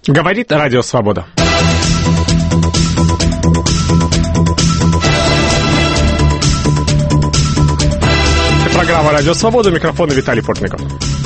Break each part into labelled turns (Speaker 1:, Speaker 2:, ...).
Speaker 1: Говорит Радио Свобода. Программа «Радио Свобода», микрофон Виталий Портников.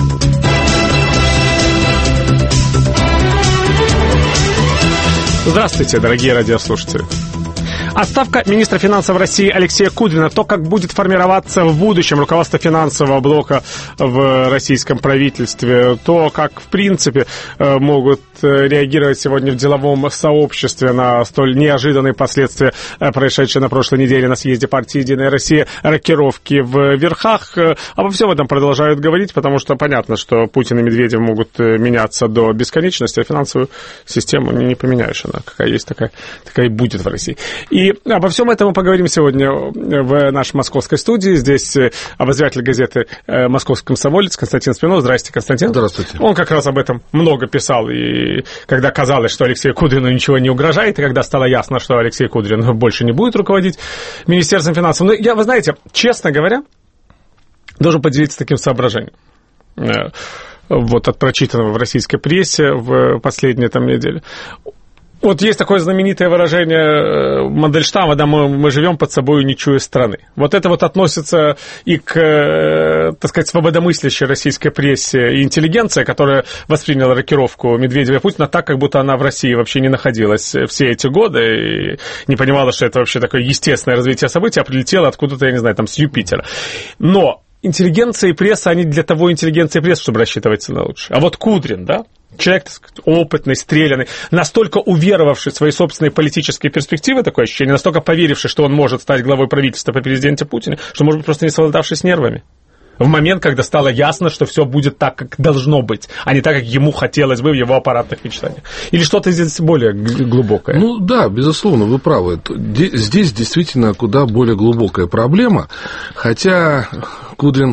Speaker 1: Здравствуйте, дорогие радиослушатели. Отставка министра финансов России Алексея Кудрина, то, как будет формироваться в будущем руководство финансового блока в российском правительстве, то, как, в принципе, могут реагировать сегодня в деловом сообществе на столь неожиданные последствия, происшедшие на прошлой неделе на съезде партии «Единая Россия», рокировки в верхах. Обо всем этом продолжают говорить, потому что понятно, что Путин и Медведев могут меняться до бесконечности, а финансовую систему не поменяешь. Она какая есть, такая и будет в России. И обо всем этом мы поговорим сегодня в нашей московской студии. Здесь обозреватель газеты «Московский комсомолец» Константин Смирнов. Здравствуйте, Константин.
Speaker 2: Здравствуйте.
Speaker 1: Он как раз об этом много писал, и когда казалось, что Алексею Кудрину ничего не угрожает, и когда стало ясно, что Алексей Кудрин больше не будет руководить Министерством финансов. Но я, вы знаете, честно говоря, должен поделиться таким соображением. Вот от прочитанного в российской прессе в последние неделе. Вот есть такое знаменитое выражение Мандельштама, да, мы живем под собой, не чуя страны. Вот это вот относится и к, так сказать, свободомыслящей российской прессе и интеллигенции, которая восприняла рокировку Медведева и Путина так, как будто она в России вообще не находилась все эти годы и не понимала, что это вообще такое естественное развитие событий, а прилетела откуда-то, я не знаю, там с Юпитера. Но интеллигенция и пресса, они для того интеллигенция и пресса, чтобы рассчитываться на лучшее. А вот Кудрин, да? Человек, так сказать, опытный, стрелянный, настолько уверовавший в свои собственные политические перспективы, такое ощущение, настолько поверивший, что он может стать главой правительства по президенте Путине, что, может быть, просто не совладавший с нервами. В момент, когда стало ясно, что все будет так, как должно быть, а не так, как ему хотелось бы в его аппаратных мечтаниях. Или что-то здесь более глубокое?
Speaker 2: Ну да, безусловно, вы правы. Здесь действительно куда более глубокая проблема, хотя Кудрин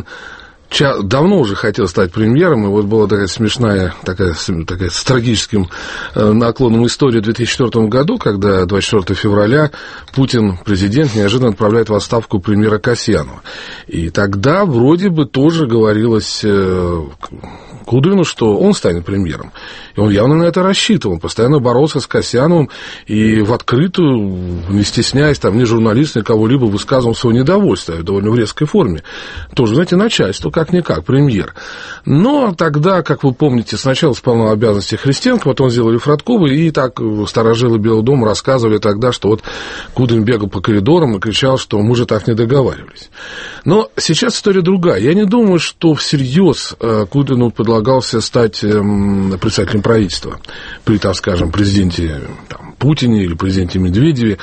Speaker 2: давно уже хотел стать премьером, и вот была такая смешная, такая с трагическим наклоном история в 2004 году, когда 24 февраля Путин, президент, неожиданно отправляет в отставку премьера Касьянова. И тогда вроде бы тоже говорилось Кудрину, что он станет премьером. И он явно на это рассчитывал. Он постоянно боролся с Касьяновым и в открытую, не стесняясь, там, ни журналист, ни кого-либо, высказывал свое недовольство в довольно в резкой форме. Тоже, знаете, начальство, как-никак, премьер. Но тогда, как вы помните, сначала исполнял обязанности Христенко, потом сделали Фродкова, и так старожилы Белого дома рассказывали тогда, что вот Кудрин бегал по коридорам и кричал, что мы же так не договаривались. Но сейчас история другая. Я не думаю, что всерьез Кудрину предлагался стать председателем правительства при, так скажем, президенте Путине или президенте Медведеве.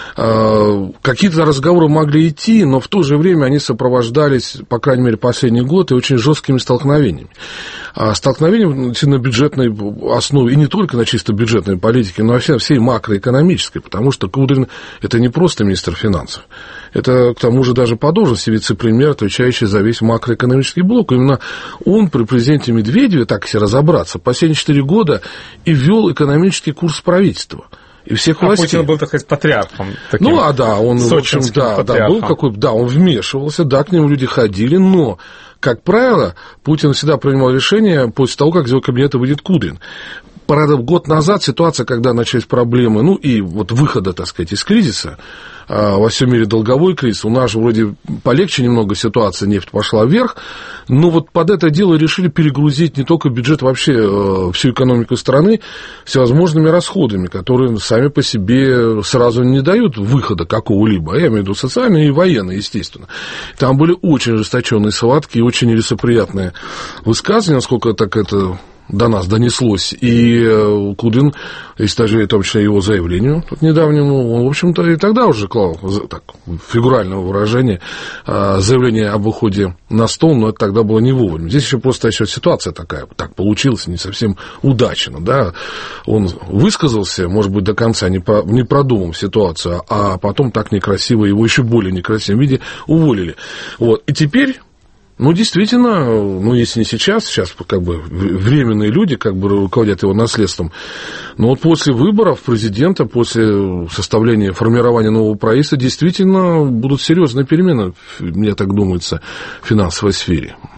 Speaker 2: Какие-то разговоры могли идти, но в то же время они сопровождались, по крайней мере, последний год, и очень жесткими столкновениями. Столкновения на бюджетной основе, и не только на чисто бюджетной политике, но и всей макроэкономической, потому что Кудрин – это не просто министр финансов, это, к тому же, даже по должности вице-премьер, отвечающий за весь макроэкономический блок. Именно он при президенте Медведеве, так если разобраться, последние 4 года и ввел экономический курс правительства. И всех властей.
Speaker 1: Путин был, так сказать, патриархом.
Speaker 2: Таким, ну, он, в общем, был какой-то, он вмешивался, к нему люди ходили, но, как правило, Путин всегда принимал решение после того, как из его кабинета выйдет Кудрин. Правда, год назад ситуация, когда начались проблемы, и вот выхода, так сказать, из кризиса, во всем мире долговой кризис, у нас же вроде полегче немного ситуация, нефть пошла вверх, но вот под это дело решили перегрузить не только бюджет, вообще всю экономику страны всевозможными расходами, которые сами по себе сразу не дают выхода какого-либо, я имею в виду социальные и военные, естественно. Там были очень ожесточенные схватки и очень нелицеприятные высказывания, насколько так это до нас донеслось, и Кудрин, если даже в том числе его заявлению тут недавнему, он, в общем-то, и тогда уже клал, так, фигурального выражения, заявление об уходе на стол, но это тогда было не вовремя. Здесь еще просто ситуация такая, так получилось, не совсем удачно, да, он высказался, может быть, до конца не продумав ситуацию, а потом так некрасиво, его еще более некрасивом виде уволили. Вот, и теперь... действительно, если не сейчас как бы временные люди как бы руководят его наследством, но вот после выборов президента, после составления, формирования нового правительства, действительно будут серьезные перемены, мне так думается, в финансовой сфере.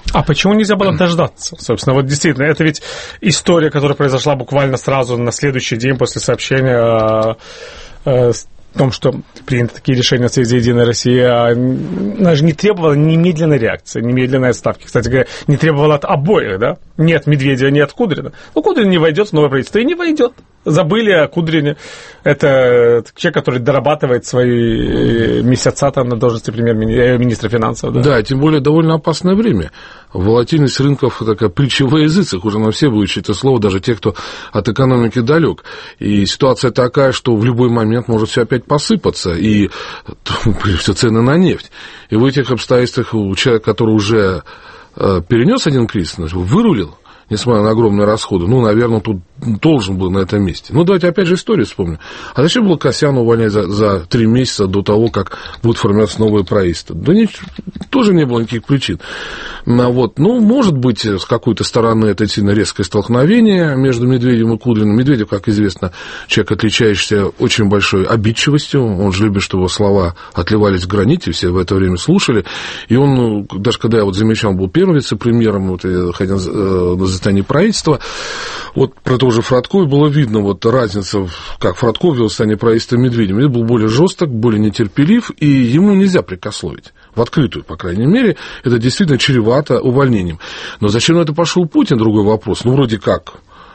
Speaker 1: А почему нельзя было дождаться? Собственно, вот действительно, это ведь история, которая произошла буквально сразу на следующий день после сообщения о том, что приняты такие решения в Съезде «Единая Россия», она же не требовала немедленной реакции, немедленной отставки. Кстати говоря, не требовала от обоих, да? Ни от Медведева, ни от Кудрина. Ну, Кудрин не войдет в новое правительство и не войдет. Забыли о Кудрине. Это человек, который дорабатывает свои месяца там на должности министра финансов. Да?
Speaker 2: Да, тем более довольно опасное время. Волатильность рынков такая притча во языцах, уже на все выучили это слово, даже те, кто от экономики далек. И ситуация такая, что в любой момент может все опять посыпаться, и прежде всего цены на нефть. И в этих обстоятельствах у человека, который уже перенес один кризис, вырулил, несмотря на огромные расходы, ну, наверное, тут должен был на этом месте. Ну, давайте опять же историю вспомним. А зачем было Касьяна увольнять за 3 месяца до того, как будет формироваться новое правительство? Да тоже не было никаких причин. Вот. Ну, может быть, с какой-то стороны это сильно резкое столкновение между Медведевым и Кудриным. Медведев, как известно, человек, отличающийся очень большой обидчивостью. Он же любит, чтобы его слова отливались в граните, все в это время слушали. И он, даже когда я вот замечал, был первым вице-премьером, вот, ходил на заседании правительства, вот про того же Фродко, и было видно вот разница, как Фродко вел состояние правительства Медведевым. Он был более жесток, более нетерпелив, и ему нельзя прикословить. В открытую, по крайней мере, это действительно чревато увольнением. Но зачем на это пошел Путин, другой вопрос. Ну, вроде как.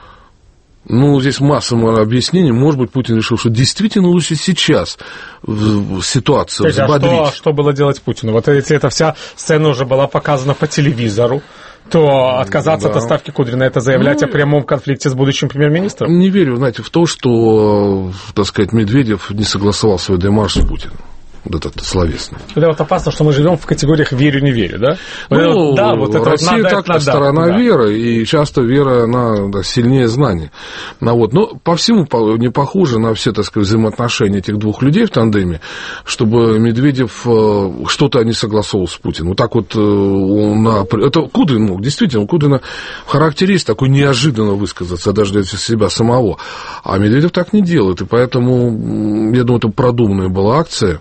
Speaker 2: Ну, здесь масса объяснений. Может быть, Путин решил, что действительно лучше сейчас ситуацию взбодрить.
Speaker 1: А что было делать Путину? Вот если эта вся сцена уже была показана по телевизору, то отказаться от отставки Кудрина — это заявлять о прямом конфликте с будущим премьер-министром?
Speaker 2: Не верю, знаете, в то, что, так сказать, Медведев не согласовал свой демарш с Путиным. Вот это словесно.
Speaker 1: Это вот опасно, что мы живем в категориях «верю-не верю», да?
Speaker 2: Ну,
Speaker 1: да, вот это
Speaker 2: Россия так сторона веры, и часто вера, она сильнее знаний. Вот. Но по всему не похоже на все, так сказать, взаимоотношения этих двух людей в тандеме, чтобы Медведев что-то не согласовал с Путиным. Вот так вот это Кудрин мог, действительно, у Кудрина характерист такой неожиданно высказаться, даже для себя самого. А Медведев так не делает, и поэтому, я думаю, это продуманная была акция.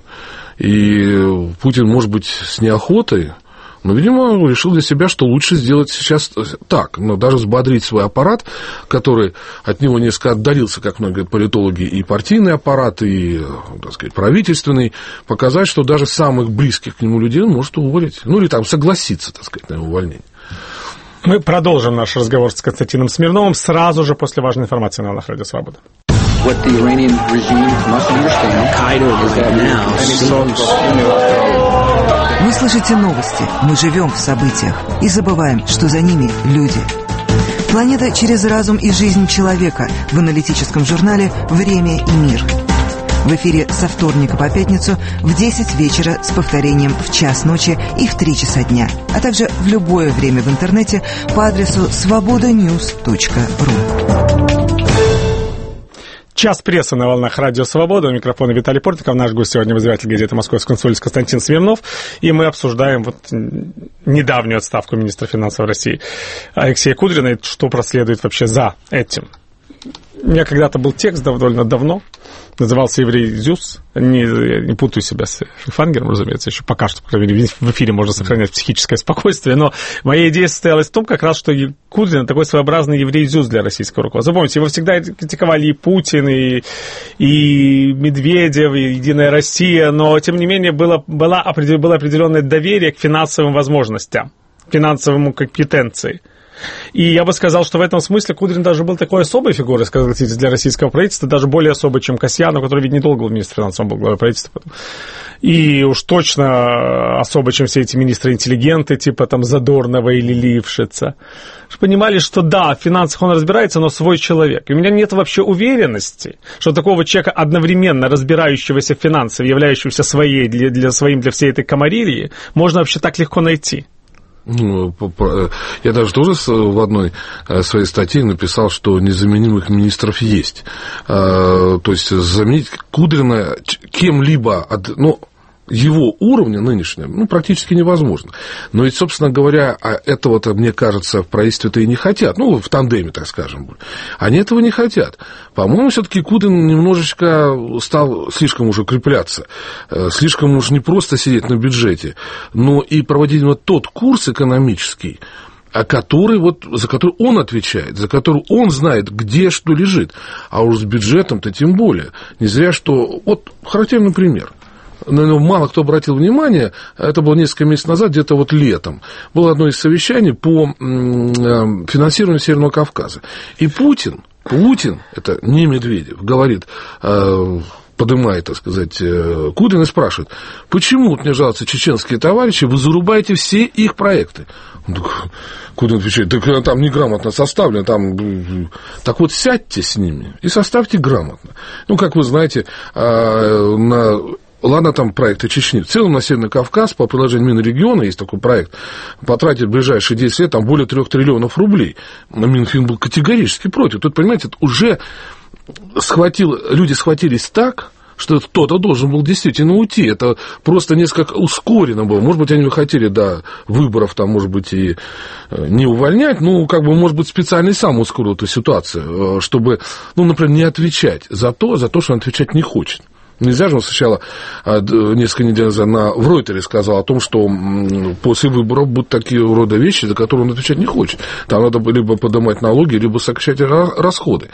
Speaker 2: И Путин, может быть, с неохотой, но, видимо, решил для себя, что лучше сделать сейчас так, но даже взбодрить свой аппарат, который от него несколько отдалился, как многие говорят политологи, и партийный аппарат, и, так сказать, правительственный, показать, что даже самых близких к нему людей он может уволить, ну, или там согласиться, так сказать, на его увольнение.
Speaker 1: Мы продолжим наш разговор с Константином Смирновым сразу же после важной информации на Радио Свобода.
Speaker 3: What the Iranian regime must understand is that now...
Speaker 4: Вы слышите новости, мы живем в событиях и забываем, что за ними люди. Планета через разум и жизнь человека в аналитическом журнале «Время и мир». В эфире со вторника по пятницу в 10 вечера с повторением в час ночи и в 3 часа дня, а также в любое время в интернете по адресу svobodanews.ru.
Speaker 1: Час прессы на волнах Радио Свобода. У микрофона Виталий Портников. Наш гость сегодня — обозреватель газеты «Московский консуль» Константин Смирнов. И мы обсуждаем вот недавнюю отставку министра финансов России Алексея Кудрина и что проследует вообще за этим. У меня когда-то был текст довольно давно, назывался «Еврей Зюс». Не путаю себя с Фангером, разумеется, еще пока что, в эфире можно сохранять психическое спокойствие, но моя идея состоялась в том, как раз, что Кудрин такой своеобразный еврей Зюс для российского руководства. Запомните, его всегда критиковали и Путин, и Медведев, и «Единая Россия», но, тем не менее, было определенное доверие к финансовым возможностям, к финансовому компетенции. И я бы сказал, что в этом смысле Кудрин даже был такой особой фигурой, согласитесь, для российского правительства, даже более особой, чем Касьянов, который ведь недолго был министром финансов, он был главой правительства. И уж точно особо, чем все эти министры-интеллигенты, типа там Задорнова или Лившица. Понимали, что да, в финансах он разбирается, но свой человек. И у меня нет вообще уверенности, что такого человека, одновременно разбирающегося в финансах, являющегося своим для всей этой камарильи, можно вообще так легко найти.
Speaker 2: Я даже тоже в одной своей статье написал, что незаменимых министров есть. То есть заменить Кудрина кем-либо, его уровня нынешнего, практически невозможно. Но ведь, собственно говоря, этого-то, мне кажется, в правительстве-то и не хотят. В тандеме, так скажем. Они этого не хотят. По-моему, все-таки Кудрин немножечко стал слишком уже крепляться. Слишком уж не просто сидеть на бюджете, но и проводить вот тот курс экономический, за который он отвечает, за который он знает, где что лежит. А уж с бюджетом-то тем более. Не зря, что... Вот характерный пример. Мало кто обратил внимание, это было несколько месяцев назад, где-то летом, было одно из совещаний по финансированию Северного Кавказа. И Путин, это не Медведев, говорит, поднимает, так сказать, Кудрин и спрашивает, почему, мне жалуются чеченские товарищи, вы зарубаете все их проекты? Кудрин отвечает, так там неграмотно составлено, так вот сядьте с ними и составьте грамотно. Как вы знаете, ладно, там проекты Чечни. В целом на Северный Кавказ, по предложению Минрегиона, есть такой проект, потратить в ближайшие 10 лет там более 3 триллионов рублей. Минфин был категорически против. Тут, понимаете, уже люди схватились так, что кто-то должен был действительно уйти. Это просто несколько ускорено было. Может быть, они хотели до выборов, там, может быть, и не увольнять, может быть, специально и сам ускорил эту ситуацию, чтобы, например, не отвечать за то, что он отвечать не хочет. Нельзя же, он сначала несколько недель назад в Ройтере сказал о том, что после выборов будут такие рода вещи, за которые он отвечать не хочет. Там надо либо поднимать налоги, либо сокращать расходы.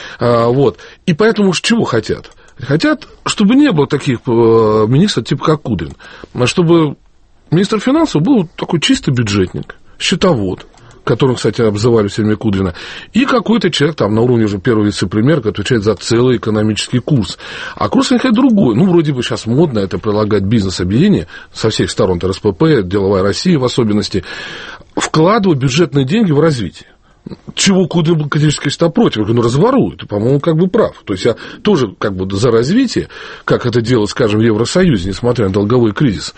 Speaker 2: И поэтому чего хотят? Хотят, чтобы не было таких министров, типа как Кудрин, а чтобы министр финансов был такой чистый бюджетник, счетовод, которым, кстати, обзывали все время Кудрина, и какой-то человек там на уровне уже первого вице-премьера, который отвечает за целый экономический курс. А курс какой-то другой. Вроде бы сейчас модно это предлагать бизнес-объединение со всех сторон, РСПП, Деловая Россия в особенности, вкладывать бюджетные деньги в развитие. Чего Кудрин был категорически против, разворуют, по-моему, прав. То есть я тоже за развитие, как это делают, скажем, в Евросоюзе, несмотря на долговой кризис.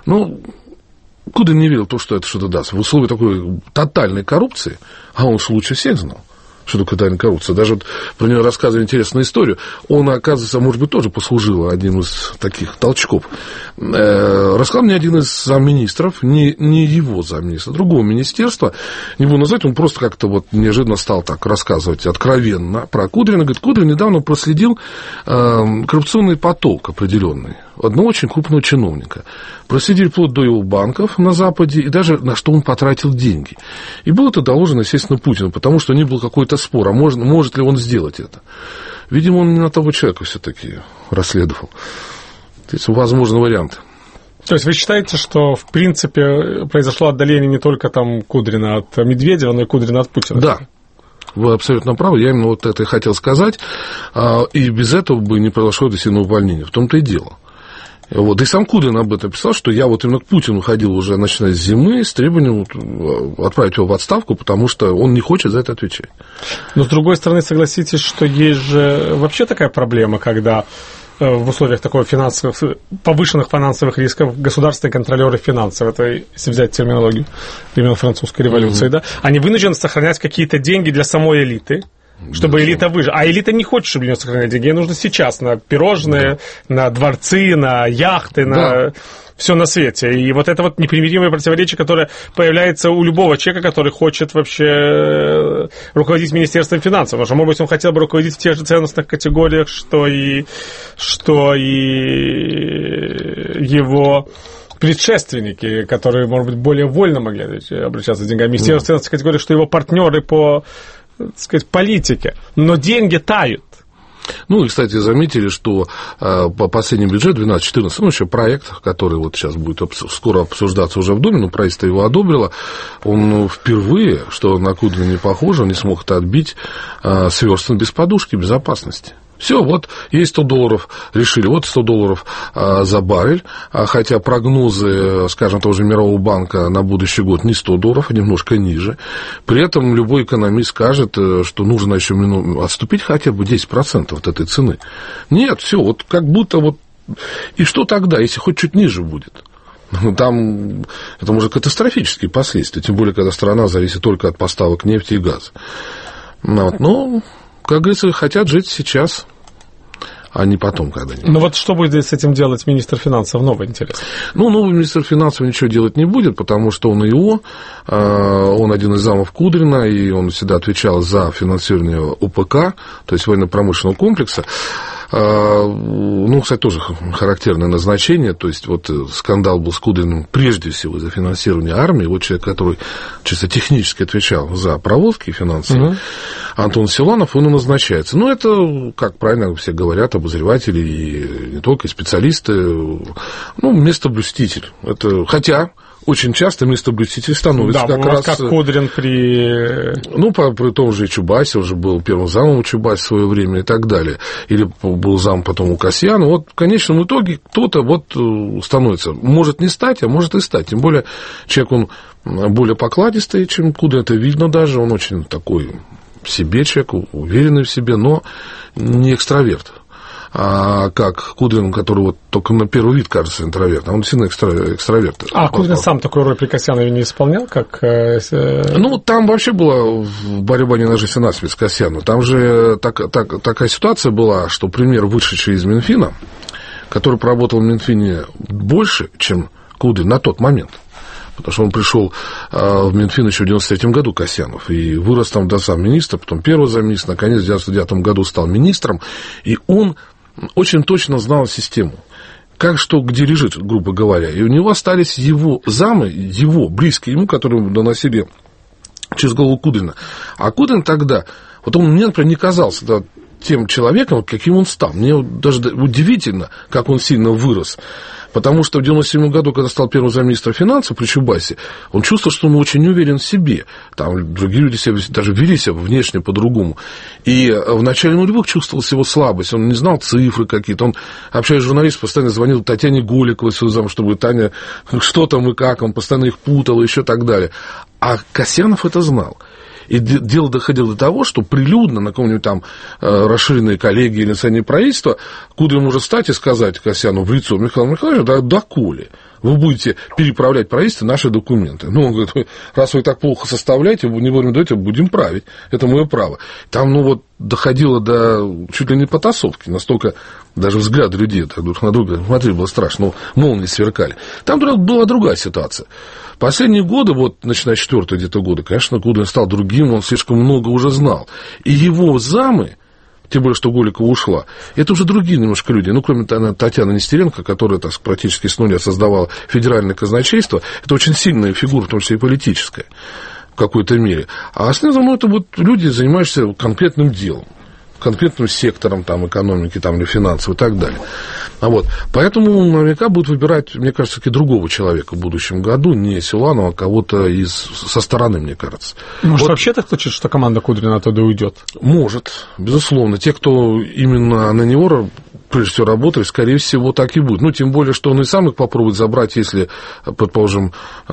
Speaker 2: Кудрин не верил в то, что это что-то даст. В условиях такой тотальной коррупции, а он лучше всех знал, что такое тотальная коррупция. Даже про него рассказывали интересную историю. Он, оказывается, может быть, тоже послужил одним из таких толчков. Рассказал мне один из замминистров, не его замминистра, другого министерства, не буду назвать, он просто как-то неожиданно стал так рассказывать откровенно про Кудрина. Говорит, Кудрин недавно проследил коррупционный поток определенный одного очень крупного чиновника. Проследили вплоть до его банков на Западе и даже на что он потратил деньги. И было это доложено, естественно, Путину, потому что не был какой-то спор, а может ли он сделать это. Видимо, он не на того человека все-таки расследовал. То есть, возможны варианты.
Speaker 1: То есть вы считаете, что, в принципе, произошло отдаление не только Кудрина от Медведева, но и Кудрина от Путина?
Speaker 2: Да. Вы абсолютно правы, я именно это и хотел сказать, и без этого бы не произошло действительно увольнение, в том-то и дело. И сам Кудрин об этом писал, что я именно к Путину ходил уже начиная с зимы с требованием отправить его в отставку, потому что он не хочет за это отвечать.
Speaker 1: Но, с другой стороны, согласитесь, что есть же вообще такая проблема, когда в условиях такого повышенных финансовых рисков государственные контролеры финансов, это если взять терминологию времен французской революции, они вынуждены сохранять какие-то деньги для самой элиты, чтобы элита выжила. А элита не хочет, чтобы у нее сохранять деньги. Ей нужно сейчас на пирожные, на дворцы, на яхты, на все на свете. И это непримиримое противоречие, которое появляется у любого человека, который хочет вообще руководить Министерством финансов. Потому что, может быть, он хотел бы руководить в тех же ценностных категориях, что и его предшественники, которые, может быть, более вольно могли обращаться с деньгами. Министерство ценностных категорий, что его партнеры по, так сказать, политике. Но деньги тают.
Speaker 2: И, кстати, заметили, что по последнему бюджету 12-14, еще проект, который сейчас будет скоро обсуждаться уже в Думе, правительство его одобрило, он впервые, что на Кудрина не похоже, он не смог это отбить, сверстан без подушки безопасности. Все, есть $100, решили, $100 за баррель, хотя прогнозы, скажем, того же Мирового банка на будущий год не $100, а немножко ниже. При этом любой экономист скажет, что нужно еще отступить хотя бы 10% от этой цены. Нет, все, как будто И что тогда, если хоть чуть ниже будет? Там это может катастрофические последствия, тем более, когда страна зависит только от поставок нефти и газа. Но, как говорится, хотят жить сейчас. а не потом когда-нибудь.
Speaker 1: Ну вот что будет с этим делать министр финансов? Новый, интересно.
Speaker 2: Ну, новый министр финансов ничего делать не будет, потому что он ИО, он один из замов Кудрина, и он всегда отвечал за финансирование ОПК, то есть военно-промышленного комплекса. Ну, кстати, тоже характерное назначение, то есть вот скандал был с Кудриным прежде всего за финансирование армии, вот человек, который чисто технически отвечал за проводки финансовые, Антон Силанов, он и назначается. Ну, это, как правильно все говорят, обозреватели и не только, и специалисты, ну, местоблюститель. Это, хотя очень часто местоблюститель становится
Speaker 1: да,
Speaker 2: как раз...
Speaker 1: как Кудрин при...
Speaker 2: Ну, при том же и Чубайсе, уже был первым замом у Чубайса в свое время и так далее. Или был зам потом у Касьяна. Вот в конечном итоге кто-то вот становится. Может не стать, а может и стать. Тем более человек, он более покладистый, чем Кудрин, это видно даже. Он очень такой в себе человек, уверенный в себе, но не экстраверт. А как Кудрин, который вот только на первый вид кажется интровертом, он сильно экстраверт.
Speaker 1: А Кудрин сам такую роль при Касьянове не исполнял, как...
Speaker 2: Ну, там вообще была борьба не на жизнь, а на смерть с Касьяном. Там же такая ситуация была, что премьер, вышедший из Минфина, который проработал в Минфине больше, чем Кудрин на тот момент, потому что он пришел в Минфин еще в 1993 году, Касьянов, и вырос там до замминистра, потом первый замминистра, наконец, в 1999 году стал министром, и он очень точно знал систему, как что где лежит, грубо говоря. И у него остались его замы, его близкие ему, которые доносили через голову Кудрина. А Кудрин тогда, вот он мне, например, не казался тем человеком, каким он стал. Мне даже удивительно, как он сильно вырос. Потому что в 1997 году, когда стал первым замминистра финансов при Чубайсе, он чувствовал, что он очень не уверен в себе. Там другие люди себя даже вели себя внешне по-другому. И в начале нулевых чувствовалась его слабость. Он не знал цифры какие-то. Он, общаясь с журналистом, постоянно звонил Татьяне Голиковой, чтобы Таня, что там и как, он постоянно их путал и еще так далее. А Касьянов это знал. И дело доходило до того, что прилюдно на каком-нибудь там расширенной коллегии или заседании правительства Кудрин может встать и сказать Касьяну в лицо: Михаил Михайлович, да доколе вы будете переправлять в правительство наши документы? Ну, он говорит: раз вы так плохо составляете, не вовремя даете, будем править. Это мое право. Там, ну, вот, доходило до чуть ли не потасовки. Настолько даже взгляды людей друг на друга, смотри, было страшно, молнии сверкали. Там была другая ситуация. Последние годы, вот, начиная с 4-го где-то года, конечно, Кудрин стал другим, он слишком много уже знал. И его замы, тем более, что Голикова ушла, это уже другие немножко люди. Ну, кроме Татьяны Нестеренко, которая так, практически с нуля создавала федеральное казначейство, это очень сильная фигура, в том числе и политическая, в какой-то мере. А основном это вот люди, занимающиеся конкретным делом, конкретным сектором там, экономики там, или финансов и так далее. Вот. Поэтому наверняка будут выбирать, мне кажется, другого человека в будущем году, не Силанова, а кого-то со стороны, мне кажется.
Speaker 1: Может,
Speaker 2: вот.
Speaker 1: вообще так случится, что команда Кудрина оттуда уйдет?
Speaker 2: Может, безусловно. Те, кто именно на него прежде всего работали, скорее всего, так и будет. Ну, тем более, что он и сам их попробует забрать, если, предположим,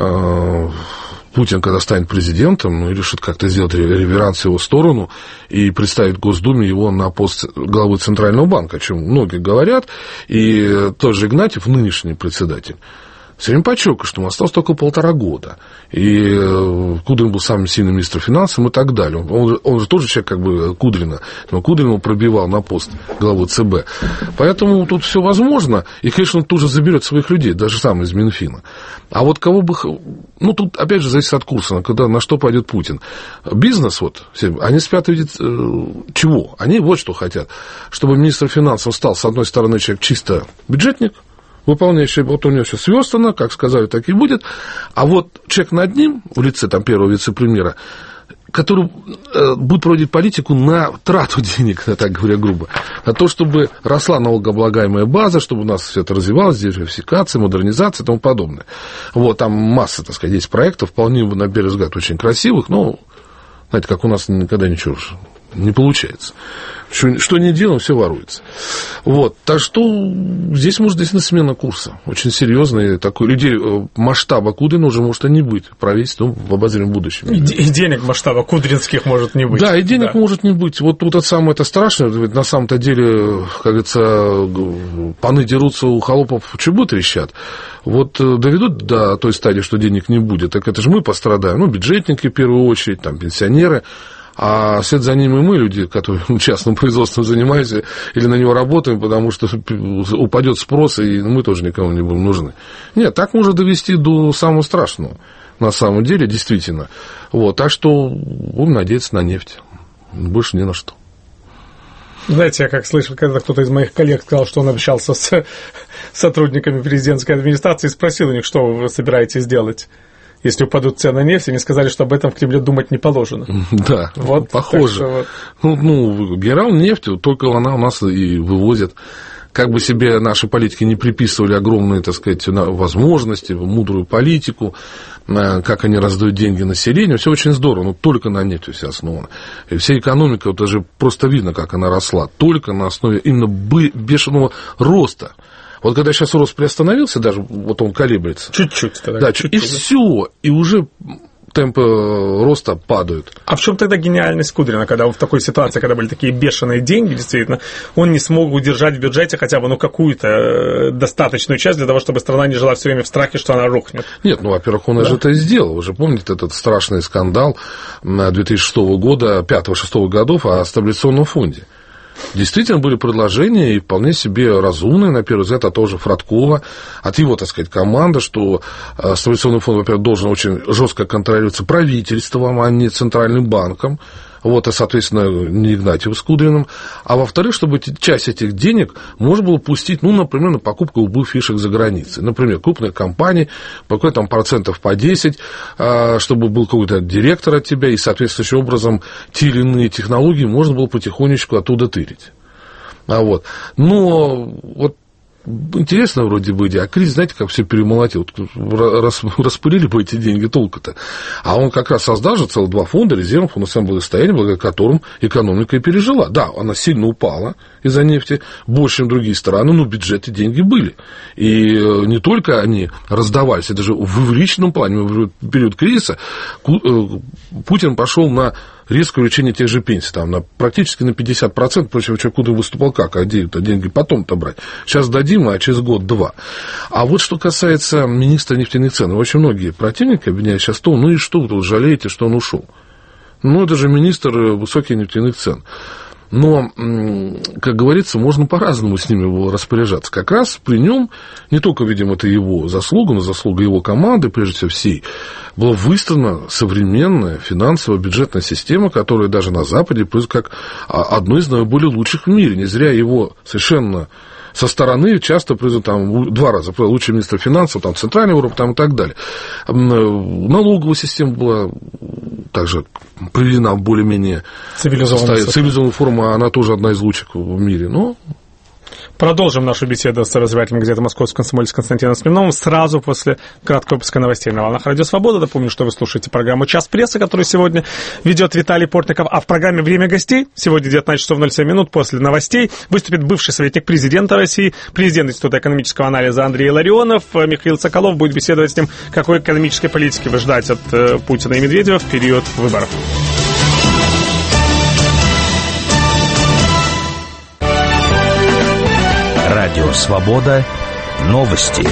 Speaker 2: Путин, когда станет президентом, ну, решит как-то сделать реверанс в его сторону и представить Госдуме его на пост главы Центрального банка, о чем многие говорят, и тот же Игнатьев, нынешний председатель, все время подчеркиваю, что ему осталось только 1,5 года. И Кудрин был самым сильным министром финансов и так далее. Он же тоже человек как бы Кудрина, но Кудрин его пробивал на пост главы ЦБ. Поэтому тут все возможно. И, конечно, он тоже заберет своих людей, даже сам из Минфина. А вот кого бы... Ну, тут, опять же, зависит от курса, на что пойдет Путин. Бизнес, вот, они спят видеть чего? Они вот что хотят. Чтобы министр финансов стал, с одной стороны, человек чисто бюджетник, выполняющий, вот у него все сверстано, как сказали, так и будет. А вот человек над ним, в лице там, первого вице-премьера, который будет проводить политику на трату денег, так говоря грубо, на то, чтобы росла налогооблагаемая база, чтобы у нас все это развивалось, диверсификация, модернизация и тому подобное. Вот, там масса, так сказать, есть проектов, вполне, на первый взгляд, очень красивых, но, знаете, как у нас никогда ничего не получается. Что не делаем, все воруется. Вот. Так что здесь может действительно смена курса. Очень серьезная. Такой людей масштаба Кудрина уже может и не быть в правительстве в обозримом будущем.
Speaker 1: И денег масштаба кудринских может не быть.
Speaker 2: Да, и денег может не быть. Вот это самое это страшное. Ведь на самом-то деле, как говорится, паны дерутся, у холопов чубы трещат. Вот доведут до той стадии, что денег не будет, так это же мы пострадаем. Ну, бюджетники в первую очередь, там, пенсионеры. А вслед за ним и мы, люди, которые частным производством занимаемся или на него работаем, потому что упадет спрос, и мы тоже никому не будем нужны. Нет, так можно довести до самого страшного, на самом деле, действительно. Вот, так что будем надеяться на нефть. Больше ни на что.
Speaker 1: Знаете, я как слышал, когда кто-то из моих коллег сказал, что он общался с сотрудниками президентской администрации и спросил у них, что вы собираетесь делать, если упадут цены на нефть, они сказали, что об этом в Кремле думать не положено.
Speaker 2: Да, вот, похоже. Ну, генерал нефть, только она у нас и вывозит. Как бы себе наши политики не приписывали огромные, так сказать, возможности, мудрую политику, как они раздают деньги населению, все очень здорово, но только на нефти все основано. И вся экономика, вот даже просто видно, как она росла, только на основе именно бешеного роста. Вот когда сейчас рост приостановился, даже вот он колеблется.
Speaker 1: Чуть-чуть.
Speaker 2: Да, чуть-чуть. И все, и уже темпы роста падают.
Speaker 1: А в чем тогда гениальность Кудрина, когда он в такой ситуации, когда были такие бешеные деньги, действительно, он не смог удержать в бюджете хотя бы какую-то достаточную часть для того, чтобы страна не жила все время в страхе, что она рухнет? Нет,
Speaker 2: во-первых, он же это и сделал. Вы же помните этот страшный скандал 2006 года, 5-6 годов о стабилизационном фонде. Действительно были предложения, и вполне себе разумные, на первый взгляд, от того же Фродкова, от его, так сказать, команды, что стабилизационный фонд, во-первых, должен очень жестко контролироваться правительством, а не центральным банком. Вот, и, соответственно, не Игнатьев с Кудриным. А во-вторых, чтобы часть этих денег можно было пустить, например, на покупку любых фишек за границей. Например, крупные компании, по какой-то там процентов по 10, чтобы был какой-то директор от тебя, и соответствующим образом те или иные технологии можно было потихонечку оттуда тырить. Но вот интересно вроде бы, а кризис, знаете, как все перемолотил. Распылили бы эти деньги, толку-то. А он как раз создал же целых 2 фонда резервного фонда национального благосостояния, благодаря которым экономика и пережила. Да, она сильно упала из-за нефти, больше, чем другие страны, но в бюджете деньги были. И не только они раздавались, это же в личном плане, в период кризиса Путин пошел на резкое увеличение тех же пенсий, практически на 50%, против чего Кудрин выступал как, а деньги потом-то брать. Сейчас дадим, а через год-два. А вот что касается министра нефтяных цен, очень многие противники обвиняют сейчас и что вы тут жалеете, что он ушел? Это же министр высоких нефтяных цен. Но, как говорится, можно по-разному с ними распоряжаться. Как раз при нем, не только, видимо, это его заслуга, но заслуга его команды, прежде всего всей, была выстроена современная финансовая бюджетная система, которая даже на Западе как одной из наиболее лучших в мире. Не зря его совершенно со стороны часто производят 2 раза лучший министр финансов, Центральная Европа и так далее. Налоговая система была также приведена в более-менее цивилизованную форму, она тоже одна из лучших в мире.
Speaker 1: Продолжим нашу беседу с обозревателем газеты «Московский комсомолец» Константином Смирновым сразу после краткого выпуска новостей на волнах Радио Свобода. Напомню, что вы слушаете программу «Час прессы», которую сегодня ведет Виталий Портников. А в программе «Время гостей» сегодня 19 часов 07 минут после новостей выступит бывший советник президента России, президент Института экономического анализа Андрей Ларионов. Михаил Соколов будет беседовать с ним, какой экономической политики вы ждать от Путина и Медведева в период выборов.
Speaker 5: Радио «Свобода». Новости.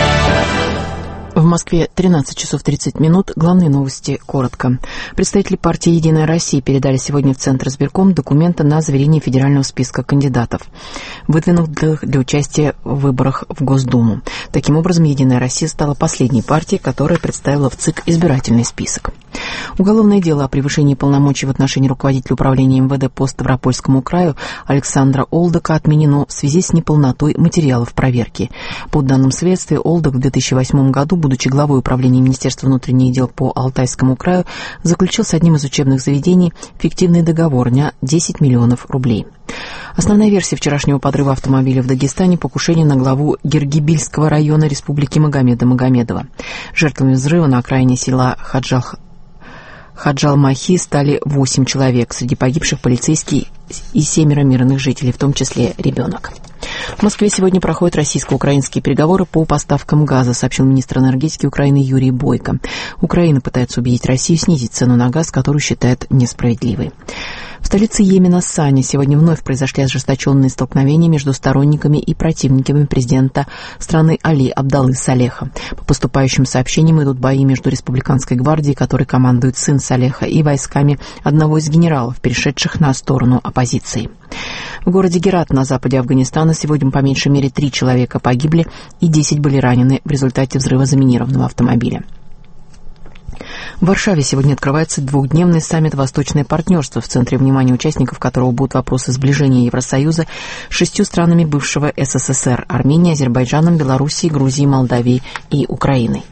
Speaker 6: В Москве 13 часов 30 минут. Главные новости коротко. Представители партии «Единая Россия» передали сегодня в Центр избирком документы на заверение федерального списка кандидатов, выдвинутых для участия в выборах в Госдуму. Таким образом, «Единая Россия» стала последней партией, которая представила в ЦИК избирательный список. Уголовное дело о превышении полномочий в отношении руководителя управления МВД по Ставропольскому краю Александра Олдака отменено в связи с неполнотой материалов проверки. По данным следствия, Олдак в 2008 году, будучи главой управления Министерства внутренних дел по Алтайскому краю, заключил с одним из учебных заведений фиктивный договор на 10 миллионов рублей. Основная версия вчерашнего подрыва автомобиля в Дагестане – покушение на главу Гергибильского района Республики Магомеда Магомедова. Жертвами взрыва на окраине села Хаджалмахи стали 8 человек. Среди погибших полицейские и 7 мирных жителей, в том числе ребенок. В Москве сегодня проходят российско-украинские переговоры по поставкам газа, сообщил министр энергетики Украины Юрий Бойко. Украина пытается убедить Россию снизить цену на газ, которую считает несправедливой. В столице Йемена Сане сегодня вновь произошли ожесточенные столкновения между сторонниками и противниками президента страны Али Абдаллы Салеха. По поступающим сообщениям идут бои между республиканской гвардией, которой командует сын Салеха, и войсками одного из генералов, перешедших на сторону оппозиции. В городе Герат на западе Афганистана сегодня по меньшей мере 3 человека погибли и 10 были ранены в результате взрыва заминированного автомобиля. В Варшаве сегодня открывается 2-дневный саммит «Восточное партнерство», в центре внимания участников которого будут вопросы сближения Евросоюза с 6 странами бывшего СССР – Арменией, Азербайджаном, Белоруссией, Грузией, Молдавией и Украиной.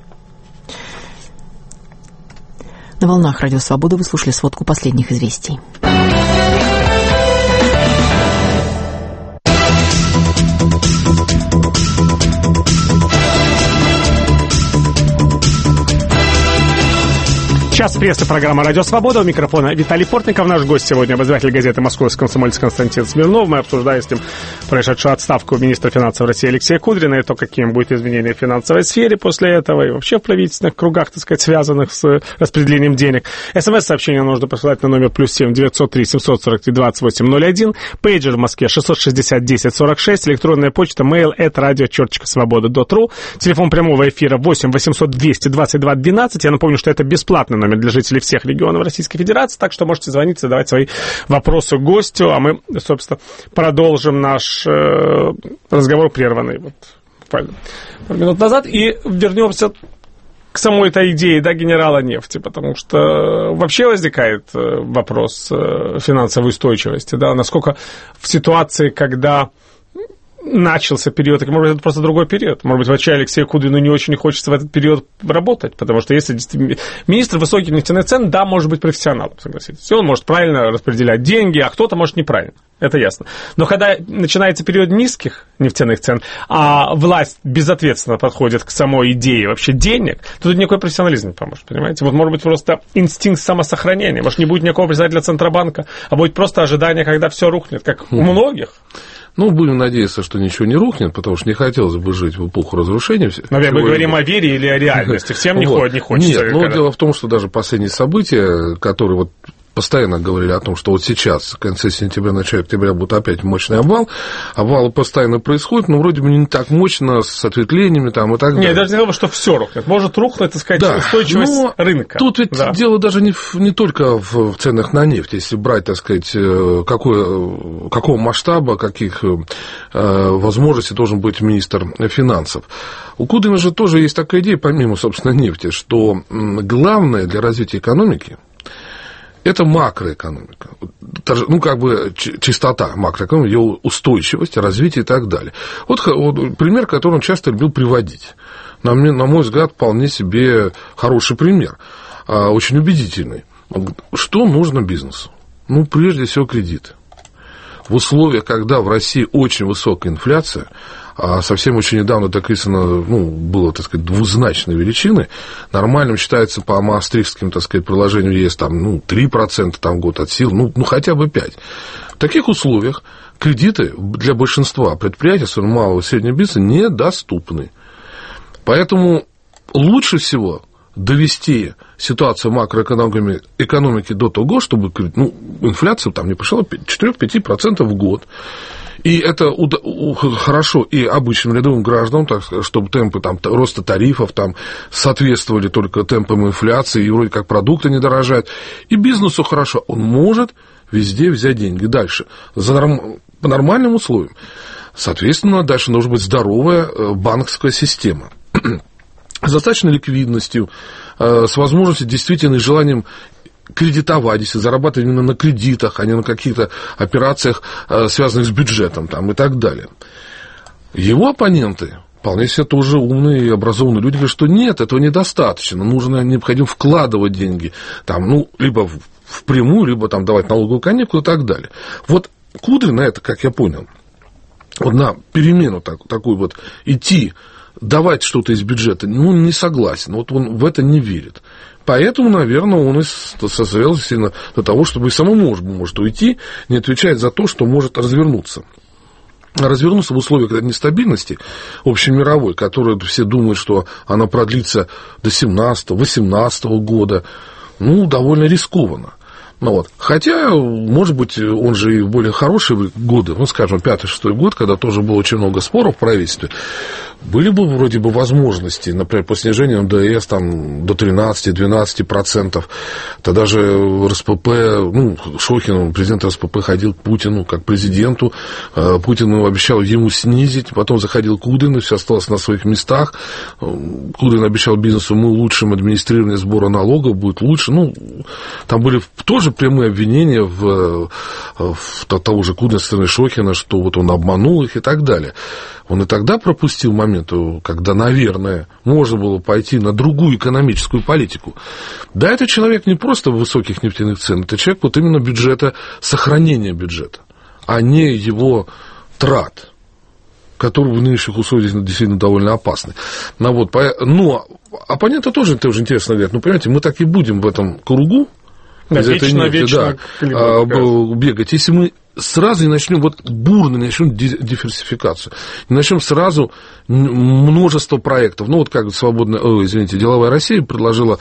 Speaker 6: На волнах Радио Свобода вы слушали сводку последних известий.
Speaker 1: Час прессы, программа «Радио Свобода». У микрофона Виталий Портников. Наш гость сегодня — обозреватель газеты «Московский комсомолец» Константин Смирнов. Мы обсуждаем с ним прошедшую отставку министра финансов России Алексея Кудрина и то, каким будет изменение в финансовой сфере после этого и вообще в правительственных кругах, так сказать, связанных с распределением денег. СМС-сообщение нужно посылать на номер +7 903 743 2801. Пейджер в Москве 660 10 46. Электронная почта mail@radio.svoboda.ru. Телефон прямого эфира 8 800 200 22 12. Я напомню, что это бесплатный номер для жителей всех регионов Российской Федерации, так что можете звонить, задавать свои вопросы гостю, а мы, собственно, продолжим наш разговор, прерванный пару минут назад, и вернемся к самой этой идее, да, генерала нефти, потому что вообще возникает вопрос финансовой устойчивости, да, насколько в ситуации, когда начался период, так, может быть, это просто другой период. Может быть, вообще Алексею Кудрину не очень хочется в этот период работать, потому что если министр высоких нефтяных цен, да, может быть профессионалом, согласитесь. Он может правильно распределять деньги, а кто-то может неправильно. Это ясно. Но когда начинается период низких нефтяных цен, а власть безответственно подходит к самой идее вообще денег, то тут никакой профессионализм не поможет, понимаете? Вот может быть просто инстинкт самосохранения. Может, не будет никакого председателя Центробанка, а будет просто ожидание, когда все рухнет, как у многих.
Speaker 2: Ну, будем надеяться, что ничего не рухнет, потому что не хотелось бы жить в эпоху разрушения.
Speaker 1: Но мы говорим о вере или о реальности. Всем не хочется.
Speaker 2: Нет, но дело в том, что даже последние события, которые вот постоянно говорили о том, что вот сейчас, в конце сентября, начале октября будет опять мощный обвал. Обвалы постоянно происходят, но вроде бы не так мощно, с ответвлениями там и так далее.
Speaker 1: Нет, даже не говорю, что все рухнет. Может рухнуть, так сказать, устойчивость рынка.
Speaker 2: Тут ведь дело даже не только в ценах на нефть, если брать, так сказать, какого масштаба, каких возможностей должен быть министр финансов. У Кудрина же тоже есть такая идея, помимо, собственно, нефти, что главное для развития экономики — это макроэкономика, ну, как бы чистота макроэкономики, ее устойчивость, развитие и так далее. Вот пример, который он часто любил приводить. На мой взгляд, вполне себе хороший пример, очень убедительный. Что нужно бизнесу? Ну, прежде всего, кредиты. В условиях, когда в России очень высокая инфляция, а совсем очень недавно дописано, было, так сказать, двузначной величины, нормальным считается по маастрихтским, так сказать, приложению ЕС, там, 3% там, в год от сил, хотя бы 5%. В таких условиях кредиты для большинства предприятий, особенно малого и среднего бизнеса, недоступны. Поэтому лучше всего довести ситуацию макроэкономики до того, чтобы инфляция там не превышала 4-5% в год. И это хорошо и обычным рядовым гражданам, так, чтобы темпы там, роста тарифов там, соответствовали только темпам инфляции, и вроде как продукты не дорожают. И бизнесу хорошо, он может везде взять деньги. Дальше, по нормальным условиям. Соответственно, дальше должна быть здоровая банковская система. С достаточной ликвидностью, с возможностью действительно и желанием кредитовать, если зарабатывать именно на кредитах, а не на каких-то операциях, связанных с бюджетом там, и так далее. Его оппоненты, вполне себе тоже умные и образованные люди, говорят, что нет, этого недостаточно, необходимо вкладывать деньги, там, либо впрямую, либо там, давать налоговую каникулу и так далее. Вот Кудрин на это, как я понял, вот на перемену такую вот идти, давать что-то из бюджета, не согласен, вот он в это не верит. Поэтому, наверное, он и созрел сильно до того, чтобы и самому может уйти, не отвечает за то, что может развернуться. Развернуться в условиях нестабильности общемировой, которую все думают, что она продлится до 17-18 года, довольно рискованно. Ну, вот. Хотя, может быть, он же и в более хорошие годы, ну, скажем, 5-6 год, когда тоже было очень много споров в правительстве, были бы вроде бы возможности, например, по снижению НДС там, до 13-12%, тогда же РСПП, ну, Шохин, президент РСПП, ходил к Путину как президенту, Путин обещал ему снизить, потом заходил Кудрин, и все осталось на своих местах, Кудрин обещал бизнесу, мы улучшим администрирование сбора налогов, будет лучше, ну, там были тоже прямые обвинения в того же Кудрина, со стороны Шохина, что вот он обманул их и так далее. Он и тогда пропустил момент, когда, наверное, можно было пойти на другую экономическую политику. Да, это человек не просто высоких нефтяных цен, это человек вот именно бюджета, сохранения бюджета, а не его трат, которые в нынешних условиях действительно довольно опасны. Но вот, но оппоненты тоже интересно говорят, ну, понимаете, мы так и будем в этом кругу,
Speaker 1: да,
Speaker 2: из этой нефти, бегать, если мы сразу не начнем, вот бурно не начнем диверсификацию, не начнем сразу множество проектов. Ну, вот как Деловая Россия предложила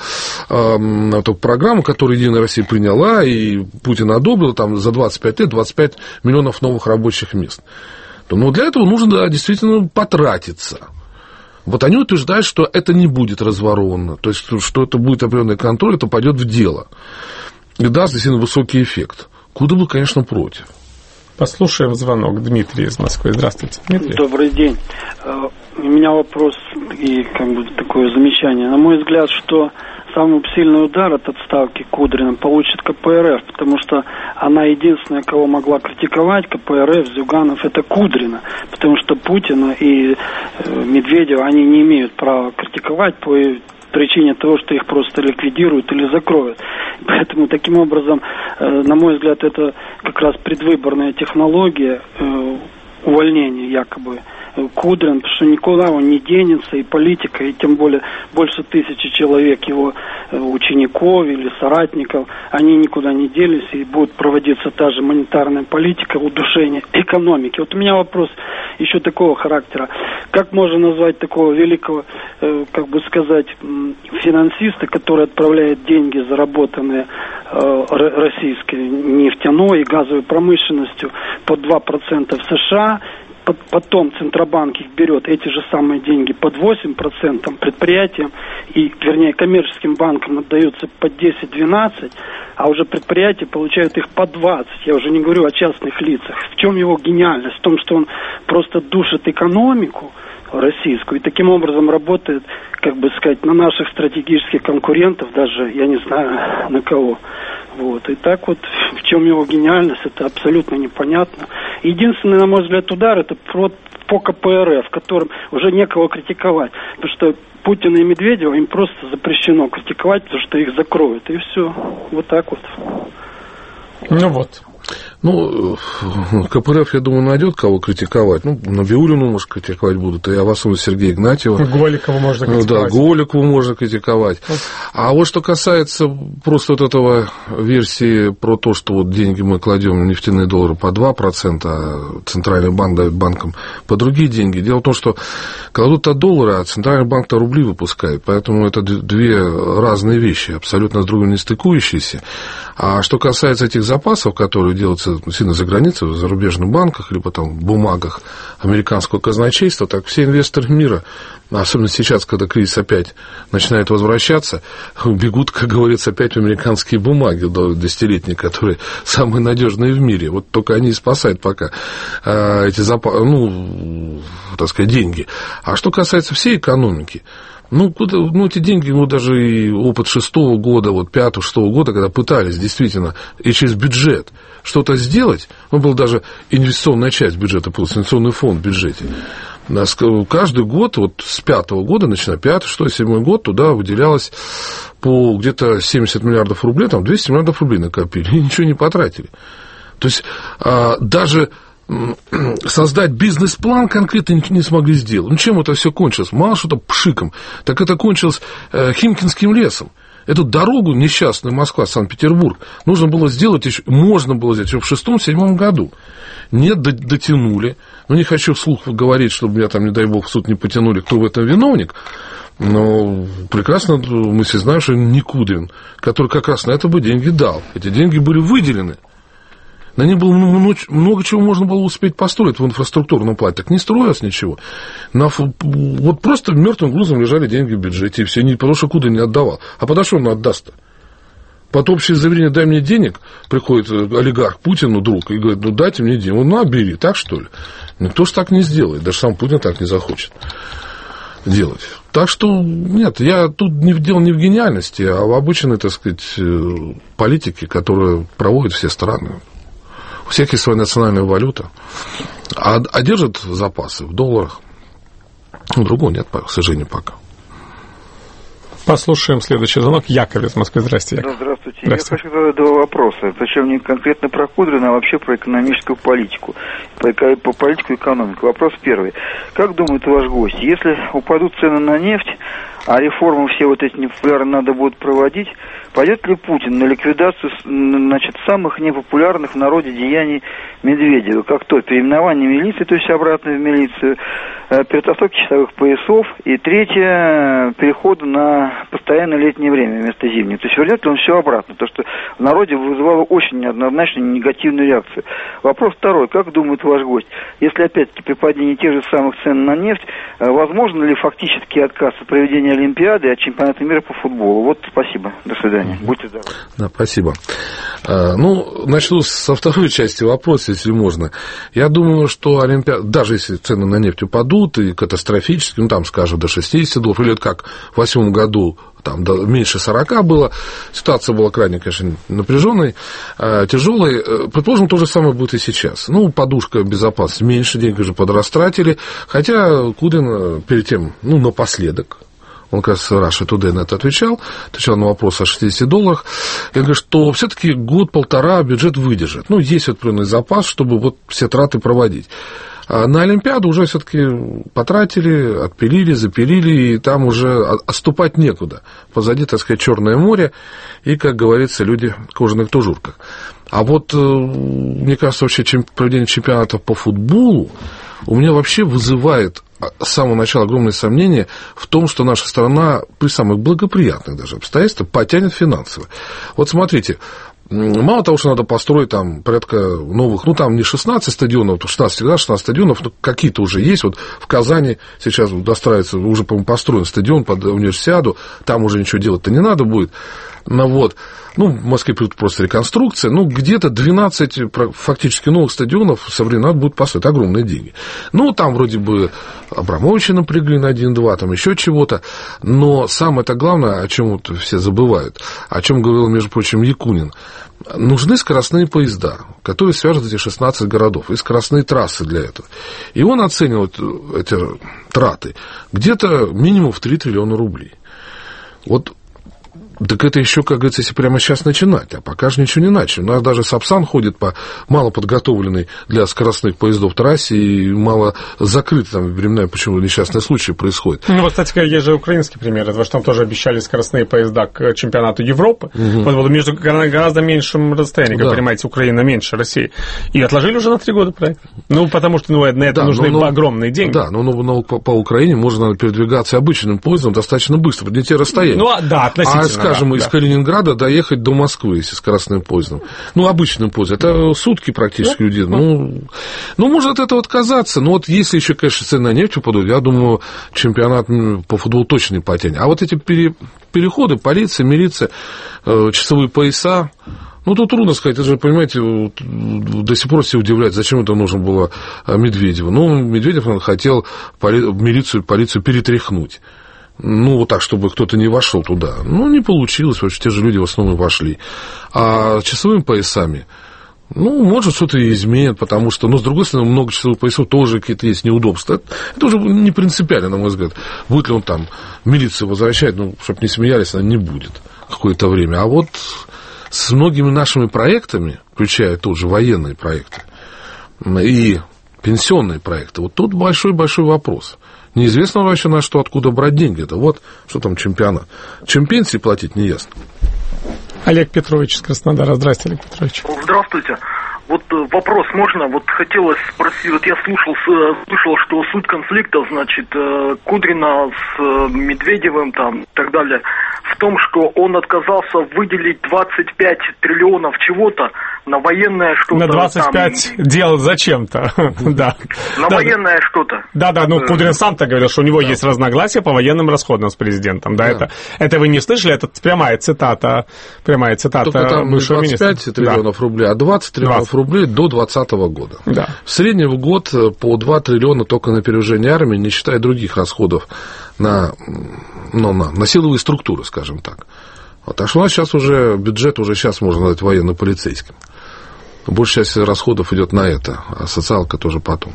Speaker 2: эту программу, которую Единая Россия приняла, и Путин одобрил, там за 25 лет 25 миллионов новых рабочих мест. Но для этого нужно действительно потратиться. Вот они утверждают, что это не будет разворовано, то есть, что это будет определенный контроль, это пойдет в дело. И даст действительно высокий эффект. Куда бы, конечно, против.
Speaker 1: Послушаем звонок. Дмитрий из Москвы. Здравствуйте, Дмитрий.
Speaker 7: Добрый день. У меня вопрос и как бы такое замечание. На мой взгляд, что самый сильный удар от отставки Кудрина получит КПРФ, потому что она единственная, кого могла критиковать, КПРФ, Зюганов, это Кудрина, потому что Путина и Медведева, они не имеют права критиковать по причине того, что их просто ликвидируют или закроют. Поэтому, таким образом, на мой взгляд, это как раз предвыборная технология увольнения якобы Кудрин, потому что никуда он не денется, и политика, и тем более больше 1000 человек его учеников или соратников, они никуда не делись, и будет проводиться та же монетарная политика, удушение экономики. Вот у меня вопрос еще такого характера. Как можно назвать такого великого, как бы сказать, финансиста, который отправляет деньги, заработанные российской нефтяной и газовой промышленностью, под 2% в США, потом Центробанк их берет, эти же самые деньги, под 8% предприятиям, и, вернее, коммерческим банкам отдаются под 10-12%, а уже предприятия получают их по 20%. Я уже не говорю о частных лицах. В чем его гениальность? В том, что он просто душит экономику российскую и таким образом работает, как бы сказать, на наших стратегических конкурентов, даже, я не знаю, на кого. Вот. И так вот, в чем его гениальность, это абсолютно непонятно. Единственный, на мой взгляд, удар, это по КПРФ, которым уже некого критиковать. Потому что Путина и Медведева им просто запрещено критиковать, потому что их закроют. И все. Вот так вот.
Speaker 1: Ну вот.
Speaker 2: Ну, КПРФ, я думаю, найдет кого критиковать. Ну, Набиуллину, может, критиковать будут, и особенно Сергея Игнатьева.
Speaker 1: Голикову можно критиковать.
Speaker 2: Да, Голикову можно критиковать. А вот что касается просто вот этого версии про то, что вот деньги мы кладем в нефтяные доллары по 2%, а Центральный банк дает банкам по другие деньги. Дело в том, что кладут-то доллары, а Центральный банк-то рубли выпускает. Поэтому это две разные вещи, абсолютно с другом не стыкующиеся. А что касается этих запасов, которые делаются сильно за границей, в зарубежных банках, либо там в бумагах американского казначейства, так все инвесторы мира, особенно сейчас, когда кризис опять начинает возвращаться, бегут, как говорится, опять в американские бумаги десятилетние, которые самые надежные в мире. Вот только они и спасают пока эти запасы, ну, так сказать, деньги. А что касается всей экономики, эти деньги, даже и опыт 6-го года, 5-6-го года, когда пытались действительно и через бюджет что-то сделать, была даже инвестиционная часть бюджета, инвестиционный фонд в бюджете. Каждый год, с 5-го года, начиная 5-й, 6-й, 7-й год, туда выделялось по где-то 70 миллиардов рублей, там 200 миллиардов рублей накопили, и ничего не потратили. То есть, даже создать бизнес-план конкретно не смогли сделать. Чем это все кончилось? Мало что-то пшиком. Так это кончилось Химкинским лесом. Эту дорогу несчастную Москва-Санкт-Петербург можно было сделать еще в 6-7 году. Нет, дотянули. Не хочу вслух говорить, чтобы меня там, не дай бог, в суд не потянули, кто в этом виновник. Но прекрасно мы все знаем, что не Кудрин, который как раз на это бы деньги дал. Эти деньги были выделены. На них было много чего можно было успеть построить в инфраструктурном плане. Так не строилось ничего. Вот просто мертвым грузом лежали деньги в бюджете, и все, не потому что Кудрин не отдавал. А подо что он отдаст-то? Под общее заверение «дай мне денег», приходит олигарх Путину, друг, и говорит, дайте мне денег. Он, бери, так что ли? Никто же так не сделает, даже сам Путин так не захочет делать. Так что, нет, тут дело не в гениальности, а в обычной, так сказать, политике, которую проводят все страны. У всех есть своя национальная валюта, а держат запасы в долларах. Другого нет, к сожалению, пока.
Speaker 1: Послушаем следующий звонок. Яков из Москвы. Здравствуйте, Яков.
Speaker 8: Здравствуйте. Я хочу задать два вопроса. Причем не конкретно про Кудрина, а вообще про экономическую политику. По политику и экономику. Вопрос первый. Как думает ваш гость, если упадут цены на нефть, а реформы все вот эти непопулярные надо будет проводить, пойдет ли Путин на ликвидацию, самых непопулярных в народе деяний Медведева, как то переименование милиции, то есть обратно в милицию, перетасовки часовых поясов, и третье, перехода на постоянное летнее время вместо зимнего. То есть вернет ли он все обратно, то что в народе вызывало очень неоднозначную негативную реакцию. Вопрос второй. Как думает ваш гость, если опять-таки при падении тех же самых цен на нефть, возможно ли фактически отказ от проведения Олимпиады и от чемпионата мира по футболу? Вот, спасибо. До свидания. Будьте здоровы.
Speaker 2: Да, спасибо. Начну со второй части вопроса, если можно. Я думаю, что Олимпиада, даже если цены на нефть упадут и катастрофически, там, скажем, до $60, или как в 2008 году, там меньше 40 было, ситуация была крайне, конечно, напряженной, тяжелой. Предположим, то же самое будет и сейчас. Подушка безопасности меньше, деньги уже подрастратили, хотя Кудрин перед тем, напоследок, он, как раз, Russia Today на это отвечал на вопрос о $60. Я говорю, что все-таки год-полтора бюджет выдержит. Есть определенный запас, чтобы все траты проводить. А на Олимпиаду уже все-таки потратили, отпилили, запилили, и там уже отступать некуда. Позади, так сказать, Черное море, и, как говорится, люди в кожаных тужурках. А мне кажется, вообще проведение чемпионата по футболу у меня вообще вызывает с самого начала огромные сомнения в том, что наша страна при самых благоприятных даже обстоятельствах потянет финансово. Вот смотрите, мало того, что надо построить там порядка новых, там не 16 стадионов, 16 стадионов, но какие-то уже есть. Вот в Казани сейчас достраивается, уже, по-моему, построен стадион под универсиаду, там уже ничего делать-то не надо будет. В Москве просто реконструкция, где-то 12 фактически новых стадионов со временем надо будет построить, огромные деньги. Там вроде бы Абрамовича напрягли на 1-2, там еще чего-то, но самое-то главное, о чем все забывают, о чем говорил, между прочим, Якунин, нужны скоростные поезда, которые свяжут эти 16 городов, и скоростные трассы для этого. И он оценивает эти траты где-то минимум в 3 триллиона рублей. Так это еще, как говорится, если прямо сейчас начинать, а пока же ничего не начали. У нас даже Сапсан ходит по мало подготовленной для скоростных поездов трассе и мало закрытой, там временами почему несчастные случаи происходят.
Speaker 1: Кстати, есть же украинский пример, потому что там тоже обещали скоростные поезда к чемпионату Европы, между гораздо меньшим расстоянием, как понимаете, Украина меньше России, и отложили уже на 3 года проект. Потому что на это нужны огромные деньги.
Speaker 2: Да, но по Украине можно передвигаться обычным поездом достаточно быстро, не те расстояния.
Speaker 1: Относительно.
Speaker 2: Скажем, из Калининграда доехать до Москвы, если скоростным поездом. Обычным поездом. Это сутки практически людей. Можно от этого отказаться. Но если еще, конечно, цены на нефть упадут, я думаю, чемпионат по футболу точно не потянет. А эти переходы, полиция, милиция, часовые пояса, тут трудно сказать, это же, понимаете, до сих пор все удивляют, зачем это нужно было Медведеву. Медведев хотел милицию, полицию перетряхнуть. Так, чтобы кто-то не вошел туда. Не получилось, потому что те же люди в основном вошли. А часовыми поясами, может, что-то и изменят, потому что, с другой стороны, много часовых поясов тоже какие-то есть неудобства. Это уже не принципиально, на мой взгляд. Будет ли он там милицию возвращать, чтобы не смеялись, она не будет какое-то время. А с многими нашими проектами, включая тоже военные проекты и пенсионные проекты, тут большой-большой вопрос. Неизвестно вообще на что, откуда брать деньги. Это что там чемпионат. Чем пенсии платить, не ясно.
Speaker 1: Олег Петрович из Краснодара. Здравствуйте, Олег Петрович.
Speaker 9: Здравствуйте. Вот вопрос можно? Вот хотелось спросить, вот я слышал, что суть конфликта, значит, Кудрина с Медведевым там и так далее, в том, что он отказался выделить 25 триллионов чего-то на военное что-то.
Speaker 1: На 25 там... дел зачем-то, да.
Speaker 9: На военное что-то.
Speaker 1: Да, ну Кудрин сам-то говорил, что у него есть разногласия по военным расходам с президентом, да, это вы не слышали, это прямая цитата
Speaker 2: только там не 25 триллионов рублей, а 20 триллионов рублей до 2020 года.
Speaker 1: Да.
Speaker 2: В среднем в год по 2 триллиона только на перевооружение армии, не считая других расходов на силовые структуры, скажем так. Вот, так что у нас сейчас уже бюджет сейчас можно назвать военно-полицейским. Большая часть расходов идет на это, а социалка тоже потом.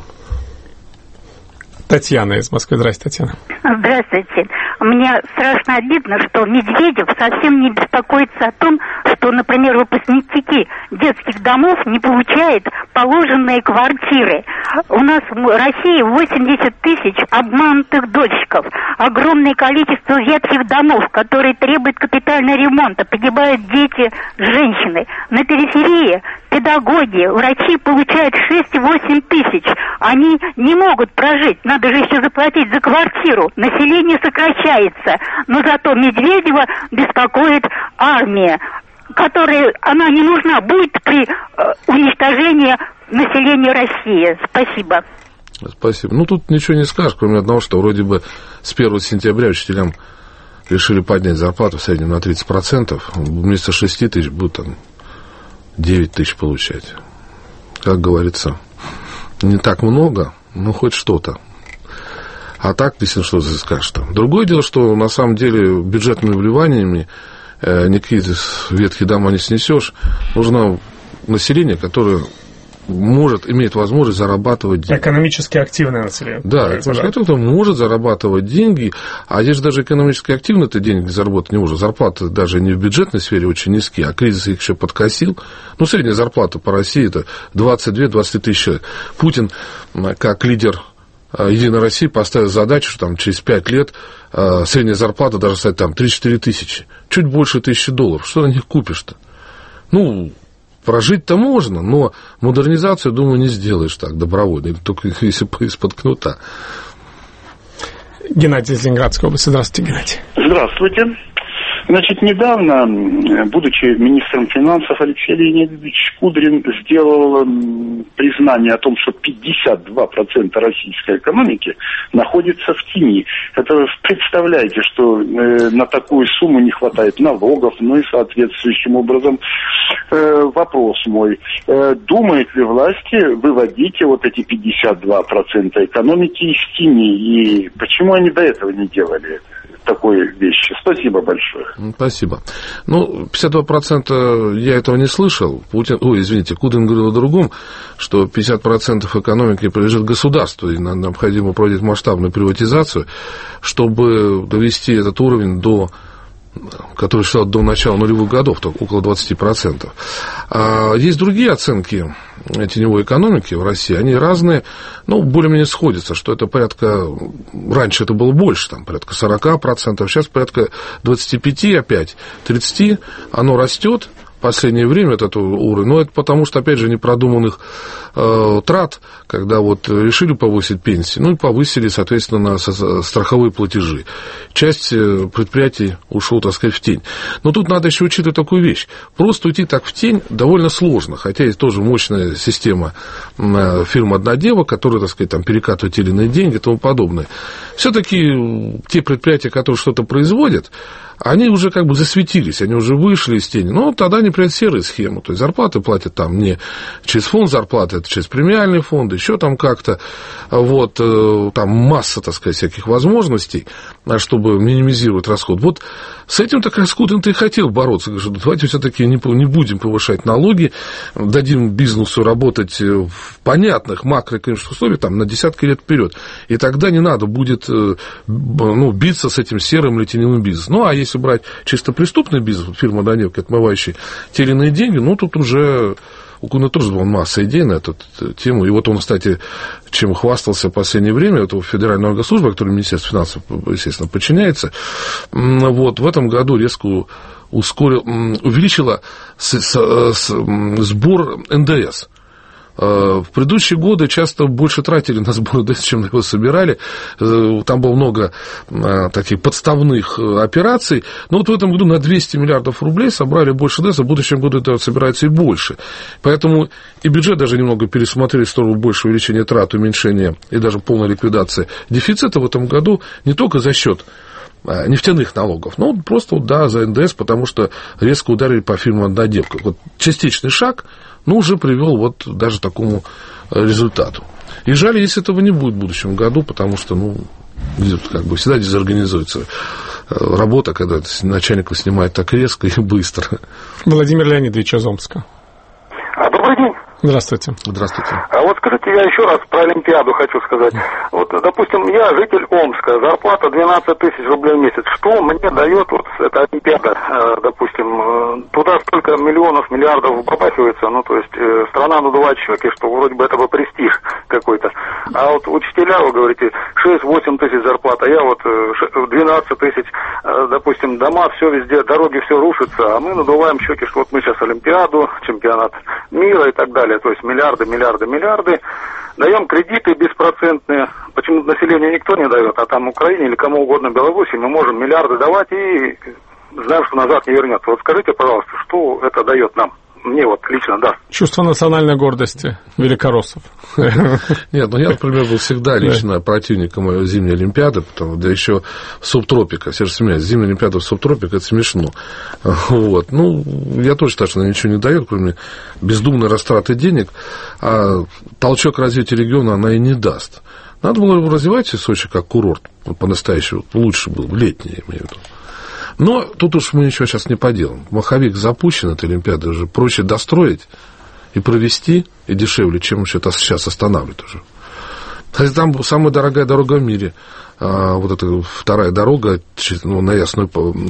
Speaker 1: Татьяна из Москвы. Здравствуйте, Татьяна.
Speaker 10: Здравствуйте. Мне страшно обидно, что Медведев совсем не беспокоится о том, что, например, выпускники детских домов не получают положенные квартиры. У нас в России 80 тысяч обманутых дольщиков, огромное количество ветхих домов, которые требуют капитального ремонта, погибают дети, женщины. На периферии педагоги, врачи получают 6-8 тысяч. Они не могут прожить, надо же еще заплатить за квартиру. Население сокращается, но зато Медведева беспокоит армия, которая, она не нужна будет при уничтожении населения России. Спасибо.
Speaker 2: Спасибо. Ну, тут ничего не скажешь, кроме одного, что вроде бы с 1 сентября учителям решили поднять зарплату в среднем на 30%. Вместо 6 тысяч будут там 9 тысяч получать. Как говорится, не так много, но хоть что-то. А так, если что скажешь там. Другое дело, что на самом деле бюджетными вливаниями никакие ветхие дома не снесешь. Нужно население, которое имеет возможность зарабатывать деньги.
Speaker 1: Экономически активное население.
Speaker 2: Да, кто-то может зарабатывать деньги, а здесь даже экономически активно ты деньги заработать не может. Зарплаты даже не в бюджетной сфере очень низкие, а кризис их еще подкосил. Ну, средняя зарплата по России это 22-23 тысячи человек. Путин, как лидер Единой России, поставил задачу, что там через 5 лет средняя зарплата даже стать там 3-4 тысячи. Чуть больше $1000. Что на них купишь-то? Ну, прожить-то можно, но модернизацию, думаю, не сделаешь так добровольно, только если из-под кнута.
Speaker 1: Геннадий из Ленинградской области. Здравствуйте, Геннадий.
Speaker 11: Здравствуйте. Значит, недавно, будучи министром финансов, Алексей Леонидович Кудрин сделал признание о том, что 52% российской экономики находится в тени. Это вы представляете, что на такую сумму не хватает налогов, ну и соответствующим образом вопрос мой. Думают ли власти выводить вот эти 52% экономики из тени? И почему они до этого не делали такой вещи? Спасибо большое.
Speaker 2: Спасибо. Ну, 52% я этого не слышал. Кудрин говорил о другом, что 50% экономики принадлежит государству, и нам необходимо проводить масштабную приватизацию, чтобы довести этот уровень который шел до начала нулевых годов, около 20%. А есть другие оценки теневой экономики в России, они разные, но более-менее сходятся, что это порядка, раньше это было больше, там порядка 40%, сейчас порядка 25%, опять 30%, оно растет. В последнее время этот уровень, но это потому, что, опять же, непродуманных трат, когда вот решили повысить пенсии, ну и повысили, соответственно, страховые платежи. Часть предприятий ушла, так сказать, в тень. Но тут надо еще учитывать такую вещь. Просто уйти так в тень довольно сложно, хотя есть тоже мощная система фирм «Однодева», которые, так сказать, там перекатывают те или иные деньги и тому подобное. Все-таки те предприятия, которые что-то производят, они уже как бы засветились, они уже вышли из тени. Но тогда они принимают серую схему. То есть зарплаты платят там не через фонд зарплаты, это через премиальные фонды, еще там как-то. Вот, там масса, так сказать, всяких возможностей, чтобы минимизировать расход. Вот с этим так раз Кудрин-то и хотел бороться. Говорит, давайте все-таки не будем повышать налоги, дадим бизнесу работать в понятных макроэкономических условиях там, на десятки лет вперед. И тогда не надо будет биться с этим серым или теневым бизнесом. Ну, а если брать чисто преступный бизнес, фирма «Однодевки», отмывающая те или иные деньги, ну, тут уже у Кудрина тоже была масса идей на эту тему. И вот он, кстати, чем хвастался в последнее время, это Федеральная госслужба, которой Министерство финансов, естественно, подчиняется, вот, в этом году резко увеличила сбор НДС. В предыдущие годы часто больше тратили на сбор ДЭС, чем его собирали. Там было много таких подставных операций. Но вот в этом году на 200 миллиардов рублей собрали больше ДЭС, а в будущем году это собирается и больше. Поэтому и бюджет даже немного пересмотрели в сторону большего увеличения трат, уменьшения и даже полной ликвидации дефицита в этом году не только за счет нефтяных налогов, но просто, да, за НДС, потому что резко ударили по фирмам-однодневкам. Вот частичный шаг, уже привел вот даже к такому результату. И жаль, если этого не будет в будущем году, потому что, всегда дезорганизуется работа, когда начальника снимает так резко и быстро.
Speaker 1: Владимир Леонидович из Омска.
Speaker 12: Добрый день.
Speaker 1: Здравствуйте.
Speaker 2: Здравствуйте.
Speaker 12: Вот скажите, я еще раз про Олимпиаду хочу сказать. Вот, допустим, я житель Омска, зарплата 12 тысяч рублей в месяц. Что мне дает вот эта Олимпиада? Допустим, туда столько миллионов, миллиардов попахивается, то есть страна надувательщик, и что вроде бы это бы престиж какой-то. А вот учителя, вы говорите, 6-8 тысяч зарплата, я вот 12 тысяч, допустим, дома, все везде, дороги, все рушится, а мы надуваем щеки, что вот мы сейчас Олимпиаду, чемпионат мира и так далее. То есть миллиарды, даем кредиты беспроцентные, почему населению никто не дает, а там Украине или кому угодно Беларуси мы можем миллиарды давать и знаем, что назад не вернется. Вот скажите, пожалуйста, что это дает нам? Мне вот лично, да.
Speaker 1: Чувство национальной гордости великороссов.
Speaker 2: Нет, я, например, был всегда лично противником зимней Олимпиады, да еще субтропика. Все же смеются, зимняя Олимпиада в субтропика, это смешно. Вот. Я тоже считаю, что она ничего не дает, кроме бездумной растраты денег, а толчок развития региона она и не даст. Надо было развивать Сочи как курорт по-настоящему, лучше был, летний, я имею в виду. Но тут уж мы ничего сейчас не поделаем. Маховик запущен, эта Олимпиада уже проще достроить и провести, и дешевле, чем это сейчас останавливать уже. Хотя там самая дорогая дорога в мире. Вот эта вторая дорога на Ясную,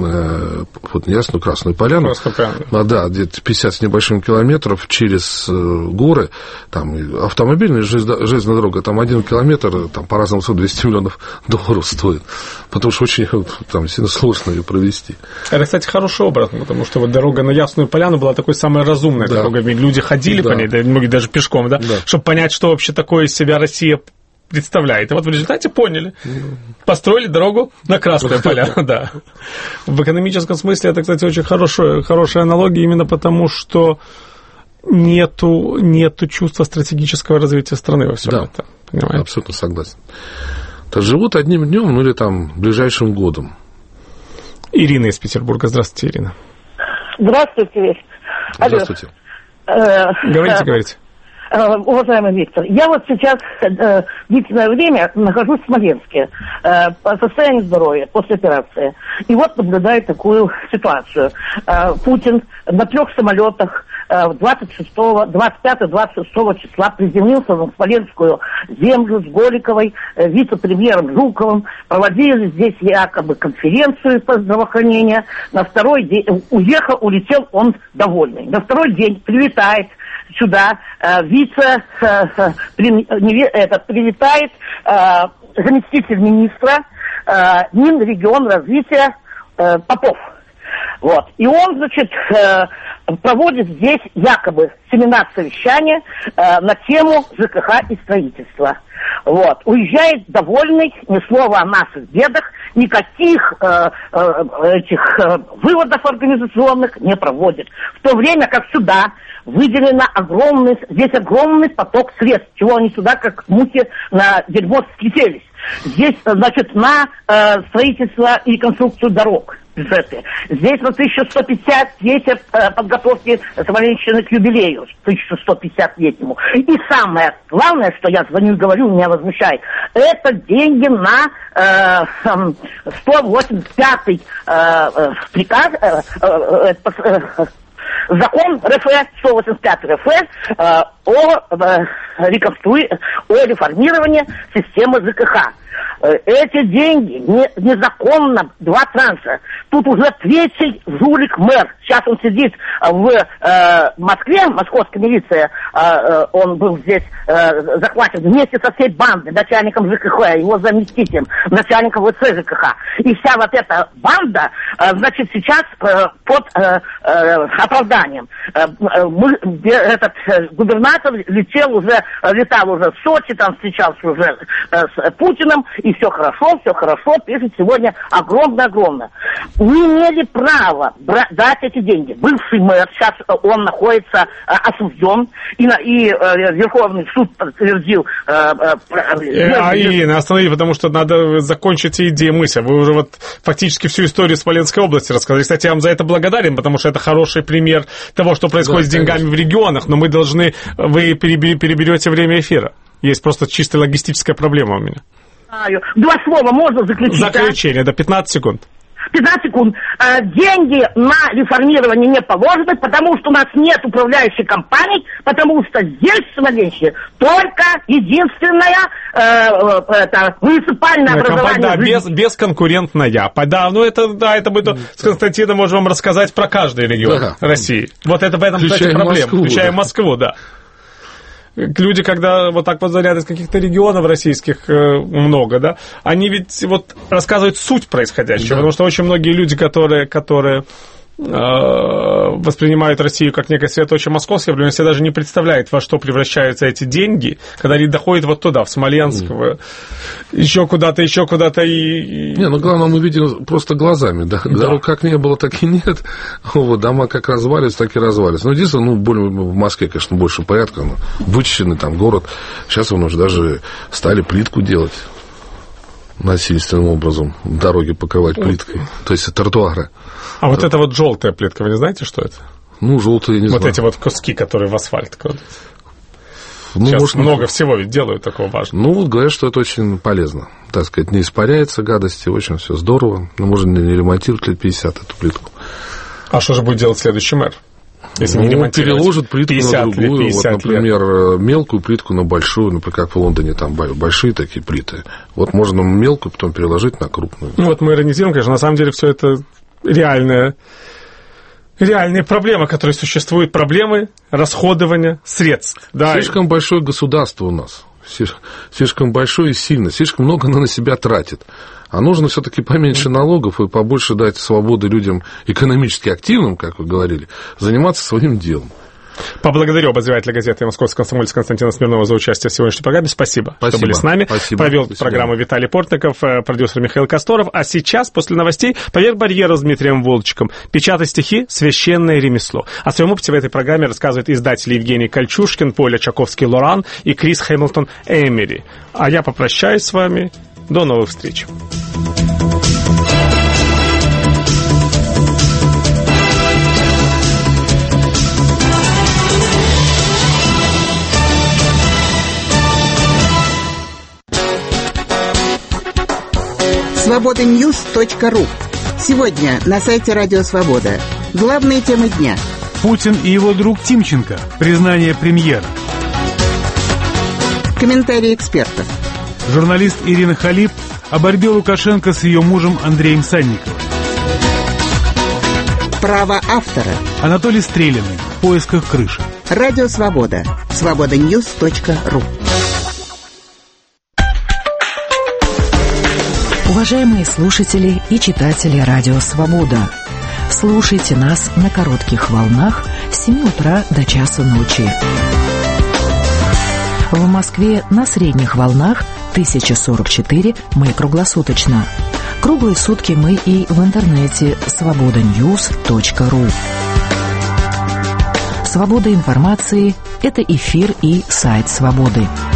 Speaker 2: Красную Поляну. Да, где-то 50 с небольшим километров через горы. Там автомобильная железная дорога, там 1 километр, там по разному сроку 200 миллионов долларов стоит. Потому что очень там сильно сложно ее провести.
Speaker 1: Это, кстати, хороший образ, потому что вот дорога на Ясную Поляну была такой самой разумной дорогой. Люди ходили по ней, многие даже пешком, чтобы понять, что вообще такое из себя Россия представляет. И вот в результате поняли. Построили дорогу на Красную Поляну, да. В экономическом смысле это, кстати, очень хорошая аналогия, именно потому, что нету чувства стратегического развития страны во всем этом. Понимаете?
Speaker 2: Абсолютно согласен. Так живут одним днем, или там ближайшим годом.
Speaker 1: Ирина из Петербурга. Здравствуйте, Ирина.
Speaker 13: Здравствуйте.
Speaker 2: Здравствуйте.
Speaker 1: Говорите.
Speaker 13: Уважаемый Виктор, я вот сейчас длительное время нахожусь в Смоленске по состоянию здоровья после операции. И вот наблюдаю такую ситуацию. Путин на 3 самолетах 25-26 числа приземлился на Смоленскую землю с Голиковой, вице-премьером Жуковым. Проводили здесь якобы конференцию по здравоохранению. На второй день улетел он довольный. На второй день прилетает сюда прилетает заместитель министра Минрегионразвития Попов. Вот. И он, проводит здесь якобы семинар совещания на тему ЖКХ и строительства. Вот. Уезжает довольный, ни слова о наших бедах, никаких выводов организационных не проводит. В то время как сюда выделено огромный поток средств, чего они сюда как мухи на дерьмо слетелись. Здесь, на строительство и реконструкцию дорог бюджеты. Здесь на 1150-летие подготовки Смоленщины к юбилею, 1150-летнему. И самое главное, что я звоню и говорю, меня возмущает, это деньги на 185-й приказ, закон РФ, 185 РФ о реформировании системы ЖКХ. Эти деньги незаконно, 2 транша. Тут уже 3-й жулик-мэр. Сейчас он сидит в Москве, московская милиция, он был здесь захвачен вместе со всей бандой, начальником ЖКХ, его заместителем, начальником ВЦ ЖКХ. И вся вот эта банда, значит, сейчас под оправданием. Этот губернатор летал уже в Сочи, там встречался уже с Путиным, и все хорошо, пишет сегодня огромно. Не имели права дать эти деньги. Бывший мэр, сейчас он находится осужден, и Верховный суд подтвердил...
Speaker 1: Ирина, останови, потому что надо закончить идеи мысли. Вы уже вот фактически всю историю Смоленской области рассказали. Кстати, я вам за это благодарен, потому что это хороший пример того, что происходит с деньгами в регионах, но мы должны... Вы переберете время эфира. Есть просто чисто логистическая проблема у меня.
Speaker 13: 2 слова можно заключить?
Speaker 1: Заключение, 15 секунд.
Speaker 13: 15 секунд. Деньги на реформирование не положены, потому что у нас нет управляющей компании, потому что здесь, в Смоленщине, только единственная муниципальное образование.
Speaker 1: Да, бесконкурентная. Это будет с Константином можем вам рассказать про каждый регион России. Вот это в этом, кстати, проблема. Включая Москву, да. Люди, когда вот так вот заряд из каких-то регионов российских много, да, они ведь вот рассказывают суть происходящего, потому что очень многие люди, которые воспринимают Россию как некое средоточие московское, все даже не представляют, во что превращаются эти деньги, когда они доходят вот туда, в Смоленск, еще куда-то и...
Speaker 2: Не, главное, мы видим просто глазами, да. Дорог как не было, так и нет. Дома как развалились, так и развалились. Но единственное, в Москве, конечно, больше порядка, вычищенный там город. Сейчас он уже даже стали плитку делать насильственным образом, дороги покрывать плиткой, то есть тротуары.
Speaker 1: А вот эта вот желтая плитка, вы не знаете, что это?
Speaker 2: Желтая, не знаю.
Speaker 1: Вот эти вот куски, которые в асфальт кладут. Сейчас много всего ведь делают такого важного.
Speaker 2: Говорят, что это очень полезно. Так сказать, не испаряется гадости, очень все здорово. Но можно не ремонтировать лет 50 эту плитку.
Speaker 1: А что же будет делать следующий мэр?
Speaker 2: Если переложит плитку на другую, например, мелкую плитку на большую, например, как в Лондоне, там большие такие плиты. Вот можно мелкую потом переложить на крупную.
Speaker 1: Мы иронизируем, конечно, на самом деле все это реальные проблемы, которые существуют, проблемы расходования средств. Да.
Speaker 2: Слишком большое государство у нас, слишком большое и сильное, слишком много оно на себя тратит. А нужно все-таки поменьше налогов и побольше дать свободы людям экономически активным, как вы говорили, заниматься своим делом.
Speaker 1: Поблагодарю обозревателя газеты «Московский комсомолец» Константина Смирнова за участие в сегодняшней программе. Спасибо, что были с нами. Провел программу Виталий Портников, продюсер Михаил Косторов. А сейчас, после новостей, поверх барьера с Дмитрием Волчиком. Печатать стихи — священное ремесло. О своем опыте в этой программе рассказывают издатели Евгений Кольчушкин, Поля Чаковский-Лоран и Крис Хэмилтон Эмери. А я попрощаюсь с вами. До новых встреч.
Speaker 14: Свободаnews.ру. Сегодня на сайте Радио Свобода. Главные темы дня.
Speaker 15: Путин и его друг Тимченко. Признание премьера.
Speaker 14: Комментарии экспертов.
Speaker 15: Журналист Ирина Халип о борьбе Лукашенко с ее мужем Андреем Санниковым.
Speaker 14: Право автора.
Speaker 15: Анатолий Стрелянный. В поисках крыши.
Speaker 14: Радио Свобода. Свободаnews.ру.
Speaker 6: Уважаемые слушатели и читатели Радио Свобода, слушайте нас на коротких волнах с 7 утра до часу ночи. В Москве на средних волнах 1044 мы круглосуточно. Круглые сутки мы и в интернете свободаnews.ру. Свобода информации – это эфир и сайт Свободы.